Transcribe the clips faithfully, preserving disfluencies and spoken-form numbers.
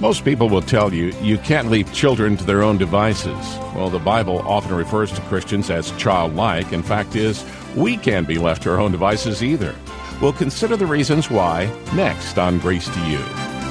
Most people will tell you you can't leave children to their own devices. Well, the Bible often refers to Christians as childlike, and fact is, we can't be left to our own devices either. We'll consider the reasons why next on Grace to You.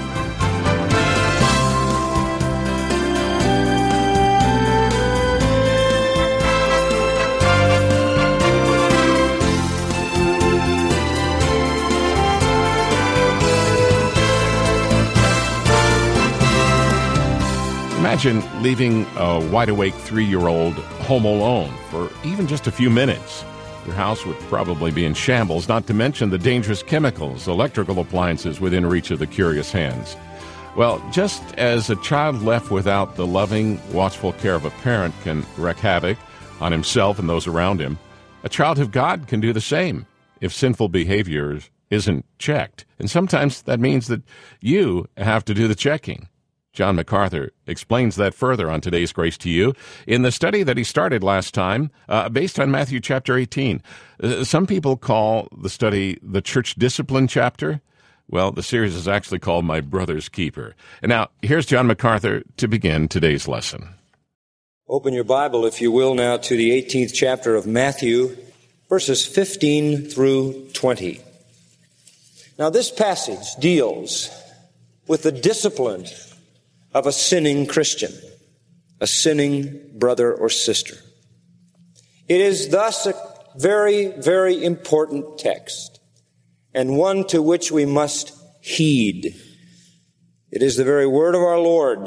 Imagine leaving a wide-awake three-year-old home alone for even just a few minutes. Your house would probably be in shambles, not to mention the dangerous chemicals, electrical appliances within reach of the curious hands. Well, just as a child left without the loving, watchful care of a parent can wreak havoc on himself and those around him, a child of God can do the same if sinful behavior isn't checked. And sometimes that means that you have to do the checking. John MacArthur explains that further on today's Grace to You in the study that he started last time, uh, based on Matthew chapter eighteen. Uh, some people call the study the Church Discipline chapter. Well, the series is actually called My Brother's Keeper. And now, here's John MacArthur to begin today's lesson. Open your Bible, if you will, now to the eighteenth chapter of Matthew, verses fifteen through twenty. Now, this passage deals with the discipline of a sinning Christian, a sinning brother or sister. It is thus a very, very important text, and one to which we must heed. It is the very word of our Lord.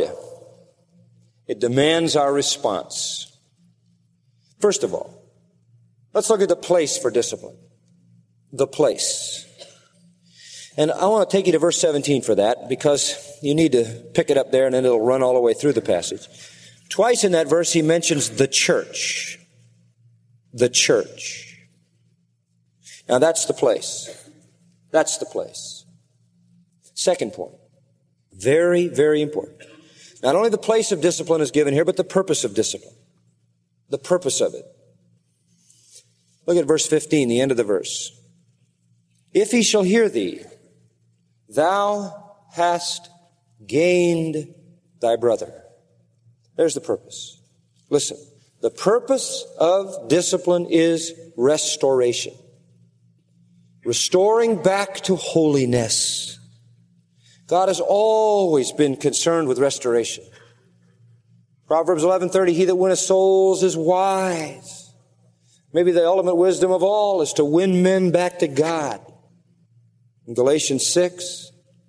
It demands our response. First of all, let's look at the place for discipline. The place. And I want to take you to verse seventeen for that, because you need to pick it up there and then it'll run all the way through the passage. Twice in that verse he mentions the church. The church. Now that's the place. That's the place. Second point. Very, very important. Not only the place of discipline is given here, but the purpose of discipline. The purpose of it. Look at verse fifteen, the end of the verse. If he shall hear thee, thou hast gained thy brother. There's the purpose. Listen, the purpose of discipline is restoration. Restoring back to holiness. God has always been concerned with restoration. Proverbs eleven thirty, he that winneth souls is wise. Maybe the ultimate wisdom of all is to win men back to God. In Galatians six,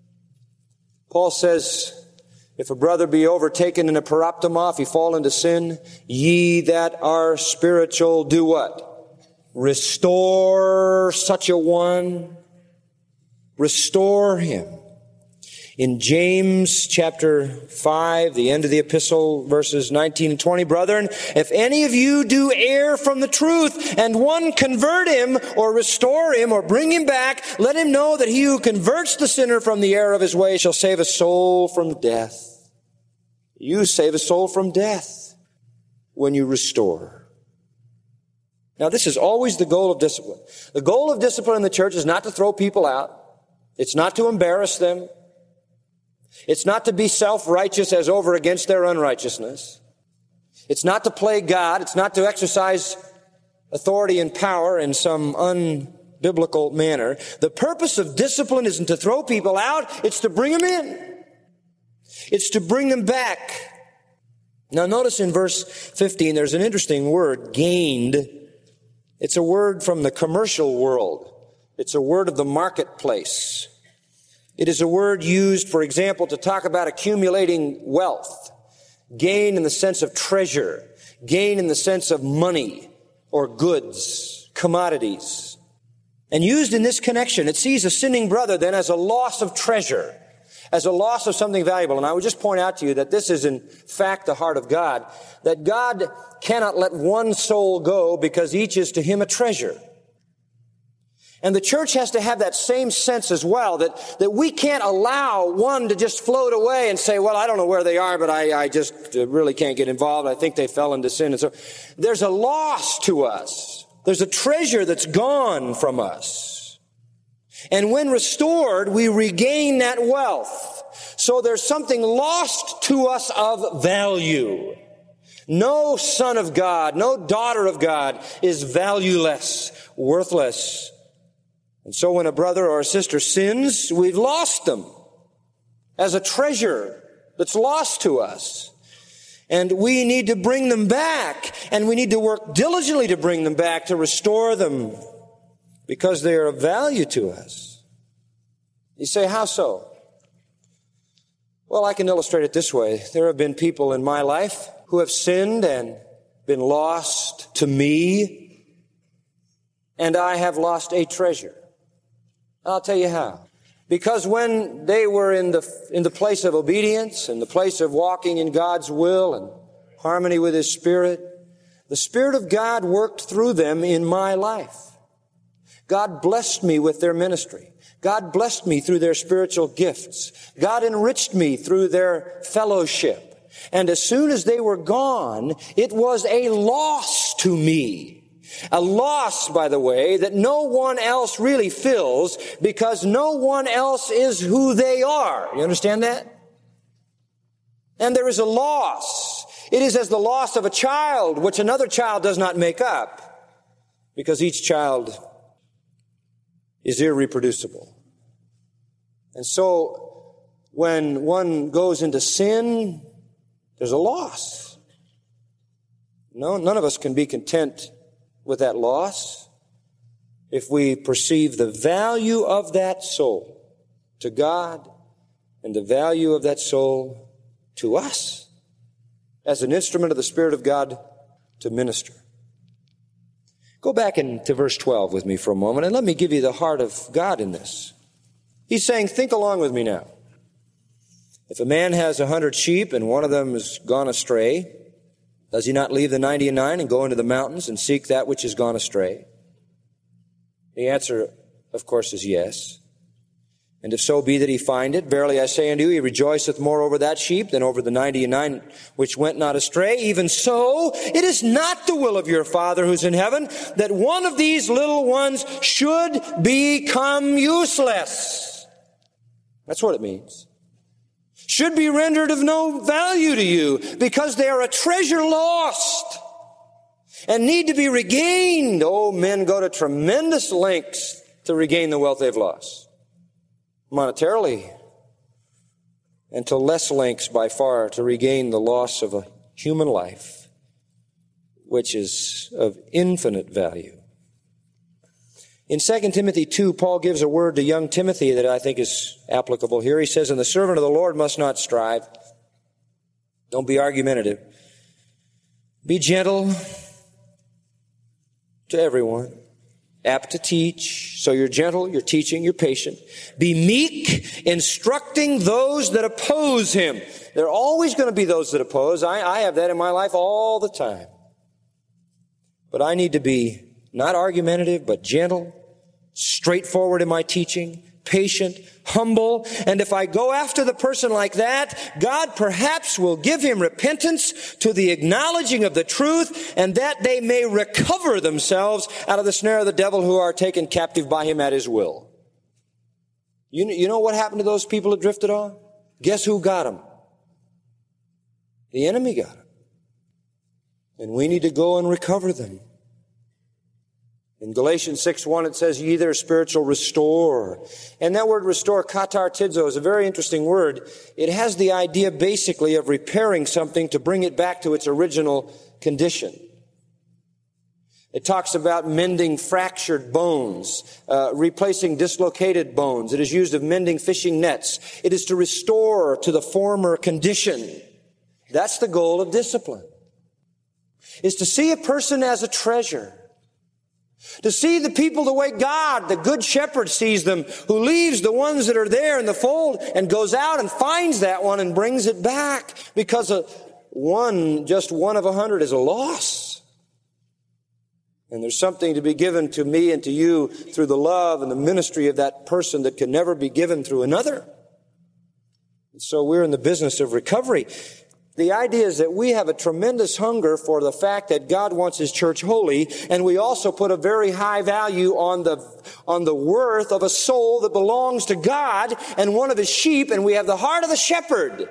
Paul says, if a brother be overtaken in a paraptoma, if he fall into sin, ye that are spiritual do what? Restore such a one. Restore him. In James chapter five, the end of the epistle, verses nineteen and twenty, brethren, if any of you do err from the truth, and one convert him, or restore him, or bring him back, let him know that he who converts the sinner from the error of his way shall save a soul from death. You save a soul from death when you restore. Now, this is always the goal of discipline. The goal of discipline in the church is not to throw people out. It's not to embarrass them. It's not to be self-righteous as over against their unrighteousness. It's not to play God. It's not to exercise authority and power in some unbiblical manner. The purpose of discipline isn't to throw people out. It's to bring them in. It's to bring them back. Now notice in verse fifteen, there's an interesting word, gained. It's a word from the commercial world. It's a word of the marketplace. It is a word used, for example, to talk about accumulating wealth. Gain in the sense of treasure. Gain in the sense of money or goods, commodities. And used in this connection, it sees a sinning brother then as a loss of treasure, as a loss of something valuable. And I would just point out to you that this is in fact the heart of God, that God cannot let one soul go because each is to him a treasure. And the church has to have that same sense as well, that, that we can't allow one to just float away and say, well, I don't know where they are, but I, I just really can't get involved. I think they fell into sin. And so there's a loss to us. There's a treasure that's gone from us. And when restored, we regain that wealth. So there's something lost to us of value. No son of God, no daughter of God is valueless, worthless. And so when a brother or a sister sins, we've lost them as a treasure that's lost to us. And we need to bring them back, and we need to work diligently to bring them back, to restore them, because they are of value to us. You say, how so? Well, I can illustrate it this way. There have been people in my life who have sinned and been lost to me, and I have lost a treasure. I'll tell you how. Because when they were in the in the place of obedience, in the place of walking in God's will and harmony with His Spirit, the Spirit of God worked through them in my life. God blessed me with their ministry. God blessed me through their spiritual gifts. God enriched me through their fellowship. And as soon as they were gone, it was a loss to me. A loss, by the way, that no one else really fills, because no one else is who they are. You understand that? And there is a loss. It is as the loss of a child, which another child does not make up, because each child is irreproducible. And so when one goes into sin, there's a loss. No, none of us can be content with that loss if we perceive the value of that soul to God and the value of that soul to us as an instrument of the Spirit of God to minister. Go back into verse twelve with me for a moment, and let me give you the heart of God in this. He's saying, think along with me now. If a man has a hundred sheep and one of them has gone astray, does he not leave the ninety and nine and go into the mountains and seek that which has gone astray? The answer, of course, is yes. And if so be that he find it, verily I say unto you, he rejoiceth more over that sheep than over the ninety and nine which went not astray. Even so, it is not the will of your Father who's in heaven that one of these little ones should become useless. That's what it means. Should be rendered of no value to you, because they are a treasure lost and need to be regained. Oh, men go to tremendous lengths to regain the wealth they've lost, monetarily, and to less lengths by far to regain the loss of a human life, which is of infinite value. In Second Timothy two, Paul gives a word to young Timothy that I think is applicable here. He says, and the servant of the Lord must not strive. Don't be argumentative. Be gentle to everyone, apt to teach. So you're gentle, you're teaching, you're patient. Be meek, instructing those that oppose him. There are always going to be those that oppose. I, I have that in my life all the time. But I need to be not argumentative, but gentle, straightforward in my teaching, patient, humble. And if I go after the person like that, God perhaps will give him repentance to the acknowledging of the truth, and that they may recover themselves out of the snare of the devil, who are taken captive by him at his will. You, you know what happened to those people who drifted off? Guess who got them? The enemy got them. And we need to go and recover them. In Galatians six one, it says, ye that are spiritual, restore. And that word restore, katartizo, is a very interesting word. It has the idea basically of repairing something to bring it back to its original condition. It talks about mending fractured bones, uh, replacing dislocated bones. It is used of mending fishing nets. It is to restore to the former condition. That's the goal of discipline, is to see a person as a treasure. To see the people the way God, the good shepherd, sees them, who leaves the ones that are there in the fold and goes out and finds that one and brings it back, because a one, just one of a hundred is a loss. And there's something to be given to me and to you through the love and the ministry of that person that can never be given through another. And so we're in the business of recovery. The idea is that we have a tremendous hunger for the fact that God wants His church holy, and we also put a very high value on the on the worth of a soul that belongs to God and one of his sheep, and we have the heart of the shepherd.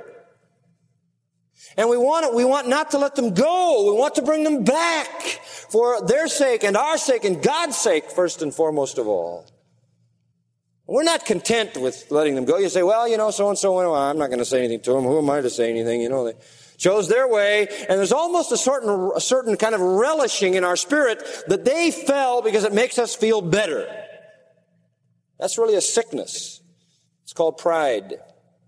And we want it, we want not to let them go. We want to bring them back for their sake and our sake and God's sake, first and foremost of all. We're not content with letting them go. You say, well, you know, so-and-so, well, I'm not going to say anything to them. Who am I to say anything? You know, they chose their way. And there's almost a certain, a certain kind of relishing in our spirit that they fell because it makes us feel better. That's really a sickness. It's called pride.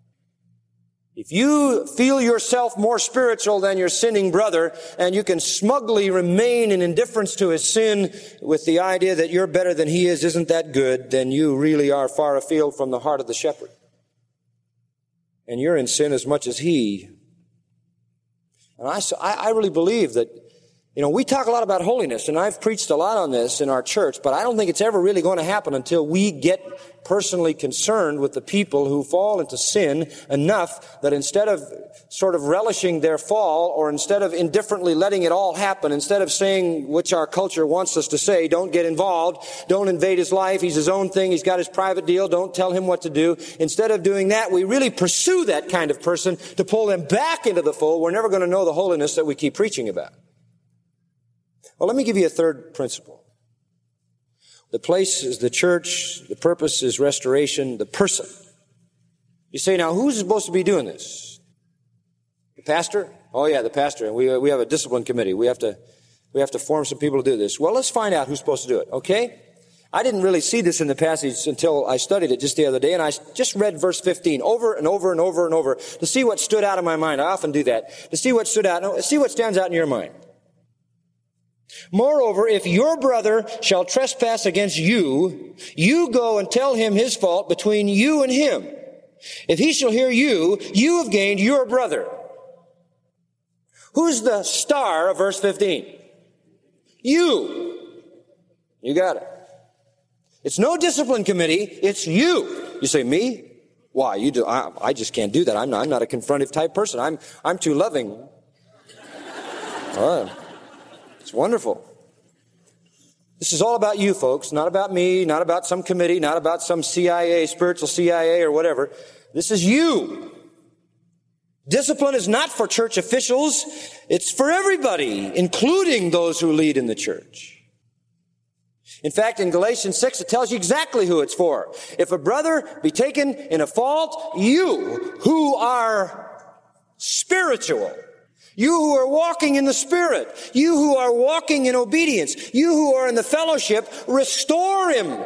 If you feel yourself more spiritual than your sinning brother, and you can smugly remain in indifference to his sin with the idea that you're better than he is, isn't that good, then you really are far afield from the heart of the shepherd. And you're in sin as much as he. And I, I really believe that, you know, we talk a lot about holiness, and I've preached a lot on this in our church, but I don't think it's ever really going to happen until we get personally concerned with the people who fall into sin enough that instead of sort of relishing their fall, or instead of indifferently letting it all happen, instead of saying, which our culture wants us to say, don't get involved, don't invade his life, he's his own thing, he's got his private deal, don't tell him what to do. Instead of doing that, we really pursue that kind of person to pull them back into the fold. We're never going to know the holiness that we keep preaching about. Well, let me give you a third principle. The place is the church. The purpose is restoration. The person. You say, now, who's supposed to be doing this? The pastor? Oh, yeah, the pastor. And we, we have a discipline committee. We have to, we have to form some people to do this. Well, let's find out who's supposed to do it, okay? I didn't really see this in the passage until I studied it just the other day, and I just read verse fifteen over and over and over and over to see what stood out in my mind. I often do that. To see what stood out, see what stands out in your mind. Moreover, if your brother shall trespass against you, you go and tell him his fault between you and him. If he shall hear you, you have gained your brother. Who's the star of verse fifteen? You. You got it. It's no discipline committee. It's you. You say, me? Why? You do. I, I just can't do that. I'm not, I'm not a confrontive type person. I'm, I'm too loving. All right. It's wonderful. This is all about you, folks. Not about me, not about some committee, not about some C I A, spiritual C I A or whatever. This is you. Discipline is not for church officials. It's for everybody, including those who lead in the church. In fact, in Galatians six, it tells you exactly who it's for. If a brother be taken in a fault, you who are spiritual, you who are walking in the Spirit, you who are walking in obedience, you who are in the fellowship, restore him.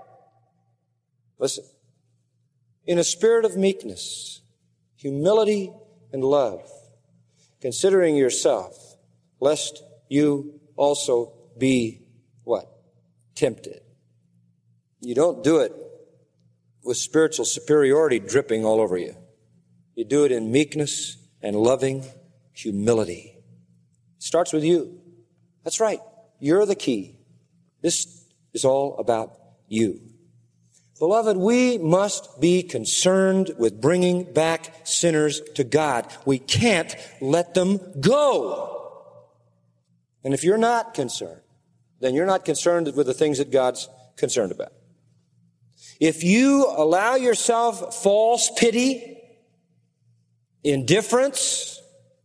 Listen, in a spirit of meekness, humility, and love, considering yourself, lest you also be what? Tempted. You don't do it with spiritual superiority dripping all over you. You do it in meekness and loving humility. It starts with you. That's right. You're the key. This is all about you. Beloved, we must be concerned with bringing back sinners to God. We can't let them go. And if you're not concerned, then you're not concerned with the things that God's concerned about. If you allow yourself false pity, indifference,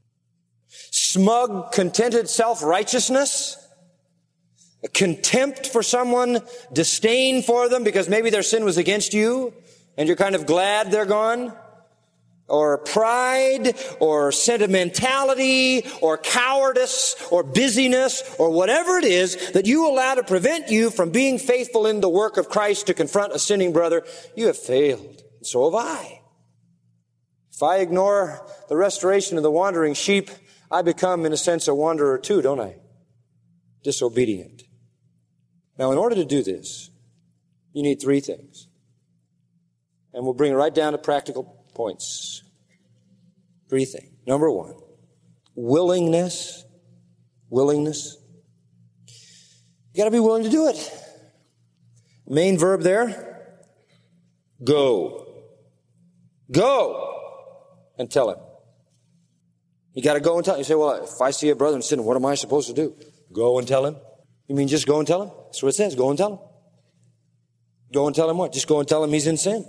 smug, contented self-righteousness, a contempt for someone, disdain for them because maybe their sin was against you and you're kind of glad they're gone, or pride, or sentimentality, or cowardice, or busyness, or whatever it is that you allow to prevent you from being faithful in the work of Christ to confront a sinning brother, you have failed. And so have I. If I ignore the restoration of the wandering sheep, I become, in a sense, a wanderer too, don't I? Disobedient. Now, in order to do this, you need three things. And we'll bring it right down to practical points. Three things. Number one, willingness. Willingness. You got to be willing to do it. Main verb there, go. Go and tell him. You got to go and tell him. You say, well, if I see a brother in sin, what am I supposed to do? Go and tell him. You mean just go and tell him? That's what it says. Go and tell him. Go and tell him what? Just go and tell him he's in sin.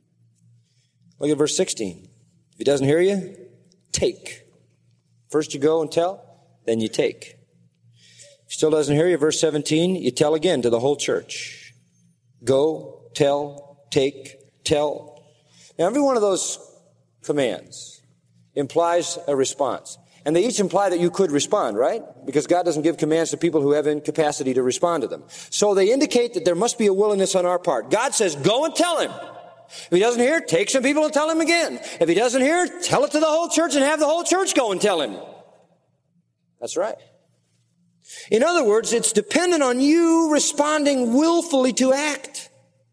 Look at verse sixteen. If he doesn't hear you, take. First you go and tell, then you take. If he still doesn't hear you, verse seventeen, you tell again to the whole church. Go, tell, take, tell. Now every one of those commands implies a response. And they each imply that you could respond, right? Because God doesn't give commands to people who have incapacity to respond to them. So they indicate that there must be a willingness on our part. God says, go and tell him. If he doesn't hear, take some people and tell him again. If he doesn't hear, tell it to the whole church and have the whole church go and tell him. That's right. In other words, it's dependent on you responding willfully to act.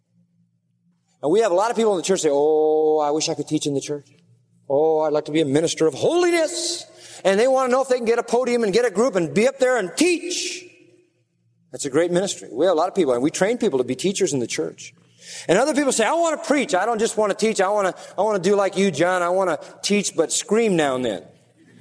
And we have a lot of people in the church say, oh, I wish I could teach in the church. Oh, I'd like to be a minister of holiness. And they want to know if they can get a podium and get a group and be up there and teach. That's a great ministry. We have a lot of people, and we train people to be teachers in the church. And other people say, I want to preach. I don't just want to teach. I want to, I want to do like you, John. I want to teach, but scream now and then.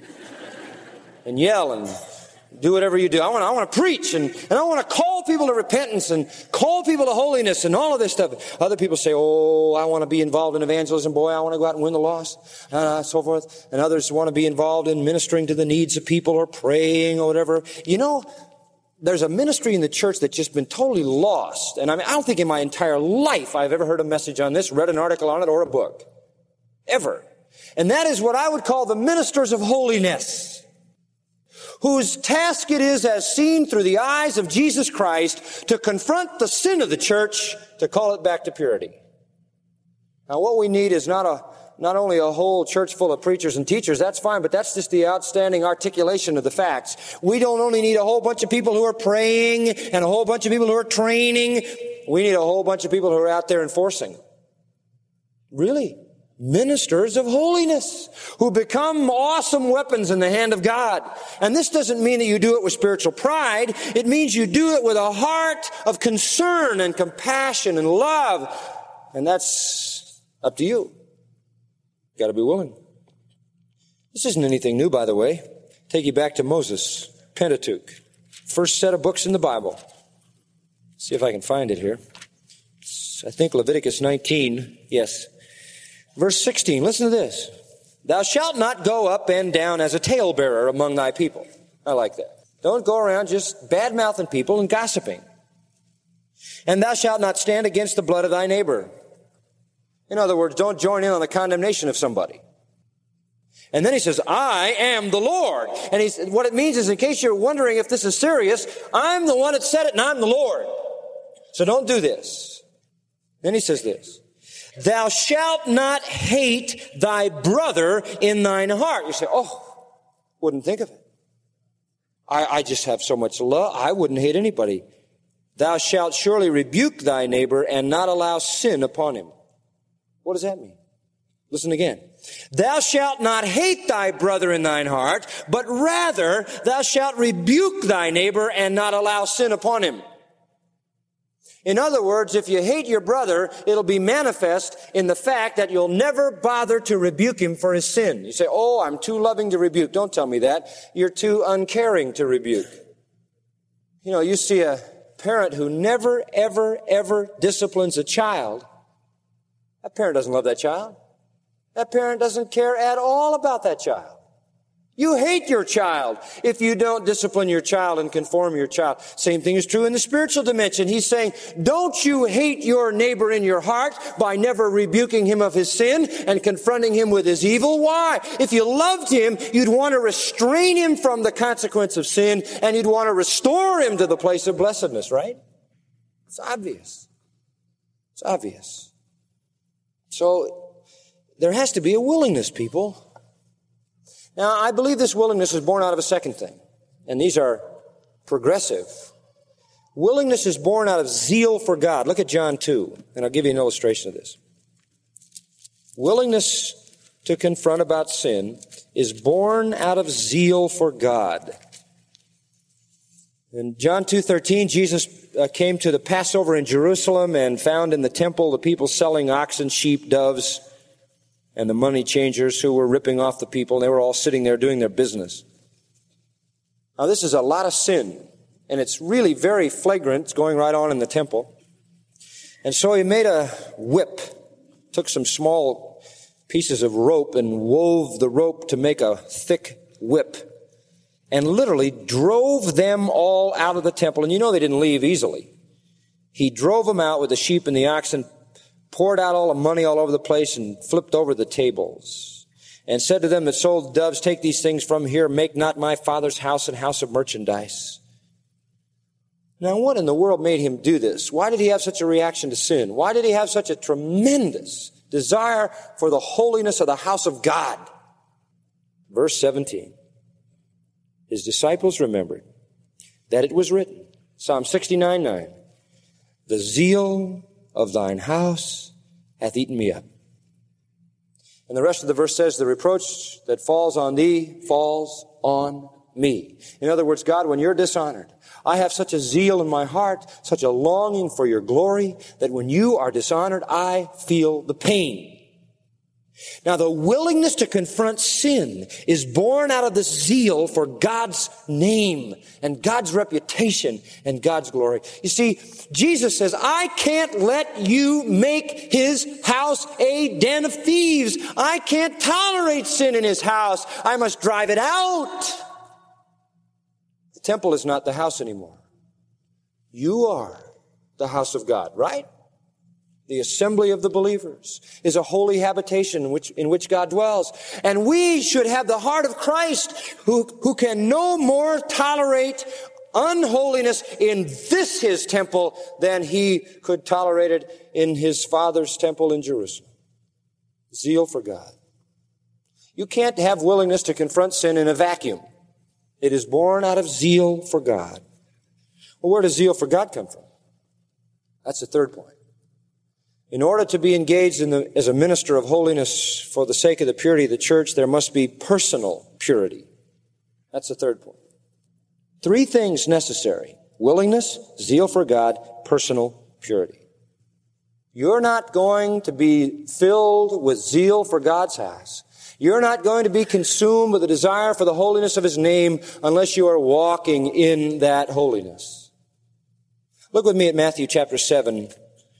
And yell and do whatever you do. I want to, I want to preach and, and I want to call people to repentance and call people to holiness and all of this stuff. Other people say, oh, I want to be involved in evangelism. Boy, I want to go out and win the lost, uh, so forth. And others want to be involved in ministering to the needs of people or praying or whatever. You know, there's a ministry in the church that's just been totally lost. And I mean, I don't think in my entire life I've ever heard a message on this, read an article on it, or a book. Ever. And that is what I would call the ministers of holiness, whose task it is, as seen through the eyes of Jesus Christ, to confront the sin of the church, to call it back to purity. Now, what we need is not a not only a whole church full of preachers and teachers, that's fine, but that's just the outstanding articulation of the facts. We don't only need a whole bunch of people who are praying and a whole bunch of people who are training. We need a whole bunch of people who are out there enforcing. Really? Ministers of holiness who become awesome weapons in the hand of God. And this doesn't mean that you do it with spiritual pride. It means you do it with a heart of concern and compassion and love. And that's up to you. You've got to be willing. This isn't anything new, by the way. Take you back to Moses, Pentateuch. First set of books in the Bible. See if I can find it here. It's, I think Leviticus nineteen. Yes. Verse sixteen, listen to this. Thou shalt not go up and down as a talebearer among thy people. I like that. Don't go around just bad-mouthing people and gossiping. And thou shalt not stand against the blood of thy neighbor. In other words, don't join in on the condemnation of somebody. And then he says, I am the Lord. And he's, what it means is, in case you're wondering if this is serious, I'm the one that said it and I'm the Lord. So don't do this. Then he says this. Thou shalt not hate thy brother in thine heart. You say, oh, wouldn't think of it. I, I just have so much love. I wouldn't hate anybody. Thou shalt surely rebuke thy neighbor and not allow sin upon him. What does that mean? Listen again. Thou shalt not hate thy brother in thine heart, but rather thou shalt rebuke thy neighbor and not allow sin upon him. In other words, if you hate your brother, it'll be manifest in the fact that you'll never bother to rebuke him for his sin. You say, oh, I'm too loving to rebuke. Don't tell me that. You're too uncaring to rebuke. You know, you see a parent who never, ever, ever disciplines a child. That parent doesn't love that child. That parent doesn't care at all about that child. You hate your child if you don't discipline your child and conform your child. Same thing is true in the spiritual dimension. He's saying, don't you hate your neighbor in your heart by never rebuking him of his sin and confronting him with his evil? Why? If you loved him, you'd want to restrain him from the consequence of sin and you'd want to restore him to the place of blessedness, right? It's obvious. It's obvious. So there has to be a willingness, people. Now, I believe this willingness is born out of a second thing, and these are progressive. Willingness is born out of zeal for God. Look at John two, and I'll give you an illustration of this. Willingness to confront about sin is born out of zeal for God. In John two thirteen, Jesus uh, came to the Passover in Jerusalem and found in the temple the people selling oxen, sheep, doves, and the money changers who were ripping off the people. They were all sitting there doing their business. Now, this is a lot of sin, and it's really very flagrant. It's going right on in the temple. And so he made a whip, took some small pieces of rope and wove the rope to make a thick whip, and literally drove them all out of the temple. And you know they didn't leave easily. He drove them out with the sheep and the oxen, poured out all the money all over the place, and flipped over the tables, and said to them that sold doves, take these things from here, make not my Father's house a house of merchandise. Now, what in the world made him do this? Why did he have such a reaction to sin? Why did he have such a tremendous desire for the holiness of the house of God? Verse seventeen. His disciples remembered that it was written, Psalm sixty-nine nine, the zeal of thine house hath eaten me up. And the rest of the verse says, the reproach that falls on thee falls on me. In other words, God, when you're dishonored, I have such a zeal in my heart, such a longing for your glory, that when you are dishonored, I feel the pain. Now, the willingness to confront sin is born out of this zeal for God's name and God's reputation and God's glory. You see, Jesus says, I can't let you make his house a den of thieves. I can't tolerate sin in his house. I must drive it out. The temple is not the house anymore. You are the house of God, right? The assembly of the believers is a holy habitation in which, in which God dwells. And we should have the heart of Christ, who, who can no more tolerate unholiness in this his temple than he could tolerate it in his Father's temple in Jerusalem. Zeal for God. You can't have willingness to confront sin in a vacuum. It is born out of zeal for God. Well, where does zeal for God come from? That's the third point. In order to be engaged in the, as a minister of holiness for the sake of the purity of the church, there must be personal purity. That's the third point. Three things necessary: willingness, zeal for God, personal purity. You're not going to be filled with zeal for God's house. You're not going to be consumed with a desire for the holiness of his name unless you are walking in that holiness. Look with me at Matthew chapter seven.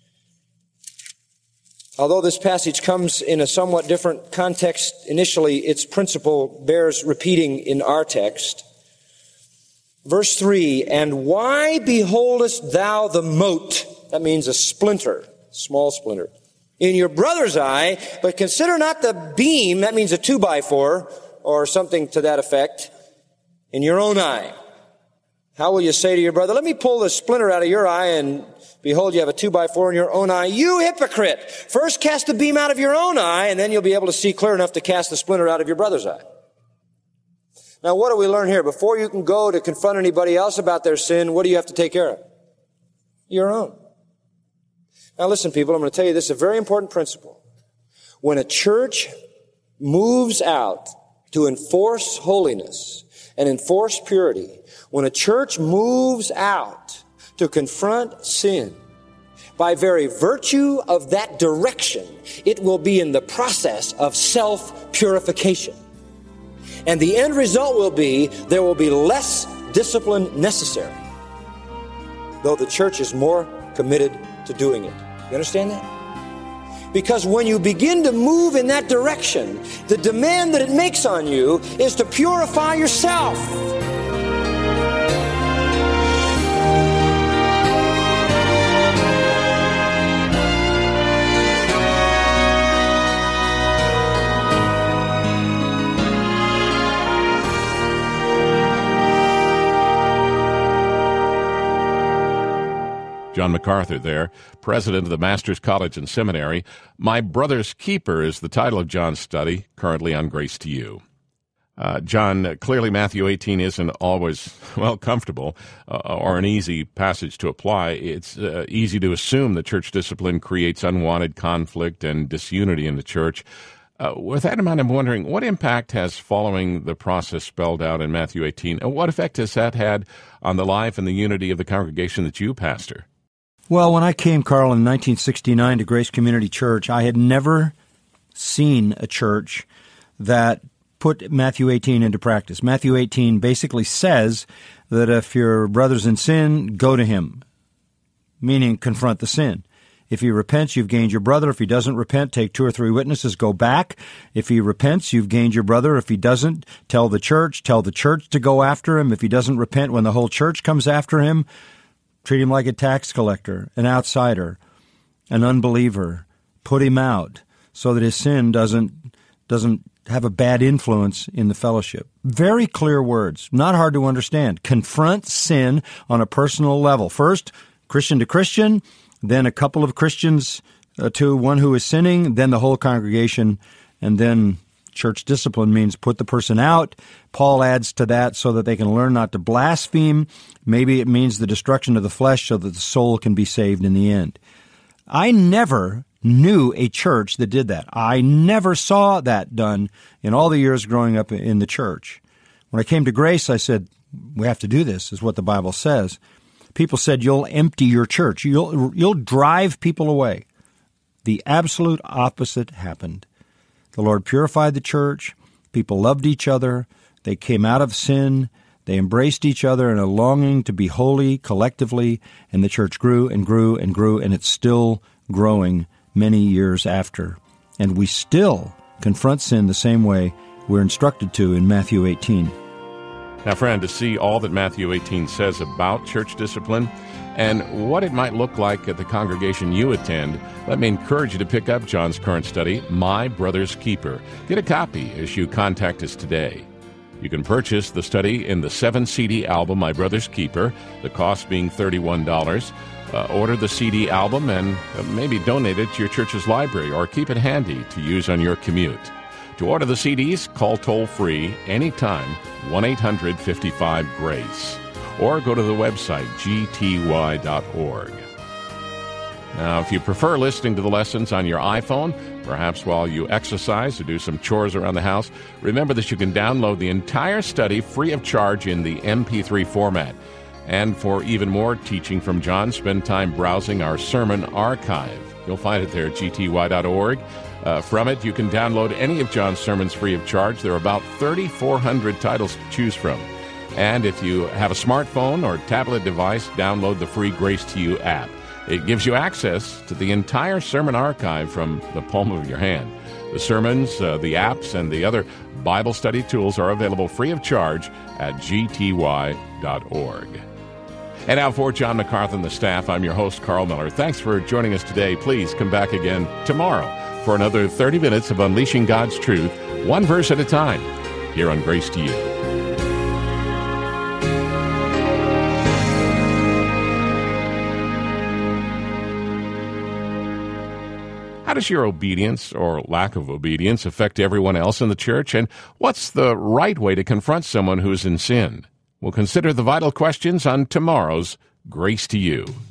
Although this passage comes in a somewhat different context initially, its principle bears repeating in our text. Verse three, and why beholdest thou the mote? That means a splinter, small splinter, in your brother's eye, but consider not the beam, that means a two by four, or something to that effect, in your own eye. How will you say to your brother, let me pull the splinter out of your eye, and behold, you have a two by four in your own eye? You hypocrite! First cast the beam out of your own eye, and then you'll be able to see clear enough to cast the splinter out of your brother's eye. Now, what do we learn here? Before you can go to confront anybody else about their sin, what do you have to take care of? Your own. Now, listen, people, I'm going to tell you this is a very important principle. When a church moves out to enforce holiness and enforce purity, when a church moves out to confront sin, by very virtue of that direction, it will be in the process of self-purification. And the end result will be there will be less discipline necessary, though the church is more committed to doing it. You understand that? Because when you begin to move in that direction, the demand that it makes on you is to purify yourself. John MacArthur there, president of the Master's College and Seminary. My Brother's Keeper is the title of John's study, currently on Grace to You. Uh, John, clearly Matthew eighteen isn't always, well, comfortable uh, or an easy passage to apply. It's uh, easy to assume that church discipline creates unwanted conflict and disunity in the church. Uh, with that in mind, I'm wondering, what impact has following the process spelled out in Matthew eighteen, and what effect has that had on the life and the unity of the congregation that you pastor? Well, when I came, Carl, in nineteen sixty-nine to Grace Community Church, I had never seen a church that put Matthew eighteen into practice. Matthew eighteen basically says that if your brother's in sin, go to him, meaning confront the sin. If he repents, you've gained your brother. If he doesn't repent, take two or three witnesses, go back. If he repents, you've gained your brother. If he doesn't, tell the church. Tell the church to go after him. If he doesn't repent when the whole church comes after him, treat him like a tax collector, an outsider, an unbeliever. Put him out so that his sin doesn't doesn't have a bad influence in the fellowship. Very clear words, not hard to understand. Confront sin on a personal level. First, Christian to Christian, then a couple of Christians uh, to one who is sinning, then the whole congregation, and then church discipline means put the person out. Paul adds to that so that they can learn not to blaspheme. Maybe it means the destruction of the flesh so that the soul can be saved in the end. I never knew a church that did that. I never saw that done in all the years growing up in the church. When I came to Grace, I said, we have to do this, is what the Bible says. People said, you'll empty your church. You'll, you'll drive people away. The absolute opposite happened. The Lord purified the church. People loved each other. They came out of sin. They embraced each other in a longing to be holy collectively, and the church grew and grew and grew, and it's still growing many years after. And we still confront sin the same way we're instructed to in Matthew eighteen. Now, friend, to see all that Matthew eighteen says about church discipline and what it might look like at the congregation you attend, let me encourage you to pick up John's current study, My Brother's Keeper. Get a copy as you contact us today. You can purchase the study in the seven C D album, My Brother's Keeper, the cost being thirty-one dollars. Uh, order the C D album and uh, maybe donate it to your church's library or keep it handy to use on your commute. To order the C Ds, call toll-free anytime, one eight hundred fifty-five GRACE, or go to the website, g t y dot org. Now, if you prefer listening to the lessons on your iPhone, perhaps while you exercise or do some chores around the house, remember that you can download the entire study free of charge in the M P three format. And for even more teaching from John, spend time browsing our sermon archive. You'll find it there at g t y dot org. Uh, from it, you can download any of John's sermons free of charge. There are about thirty-four hundred titles to choose from. And if you have a smartphone or tablet device, download the free Grace to You app. It gives you access to the entire sermon archive from the palm of your hand. The sermons, uh, the apps, and the other Bible study tools are available free of charge at g t y dot org. And now for John MacArthur and the staff, I'm your host, Carl Miller. Thanks for joining us today. Please come back again tomorrow for another thirty minutes of unleashing God's truth, one verse at a time, here on Grace to You. How does your obedience or lack of obedience affect everyone else in the church? And what's the right way to confront someone who's in sin? We'll consider the vital questions on tomorrow's Grace to You.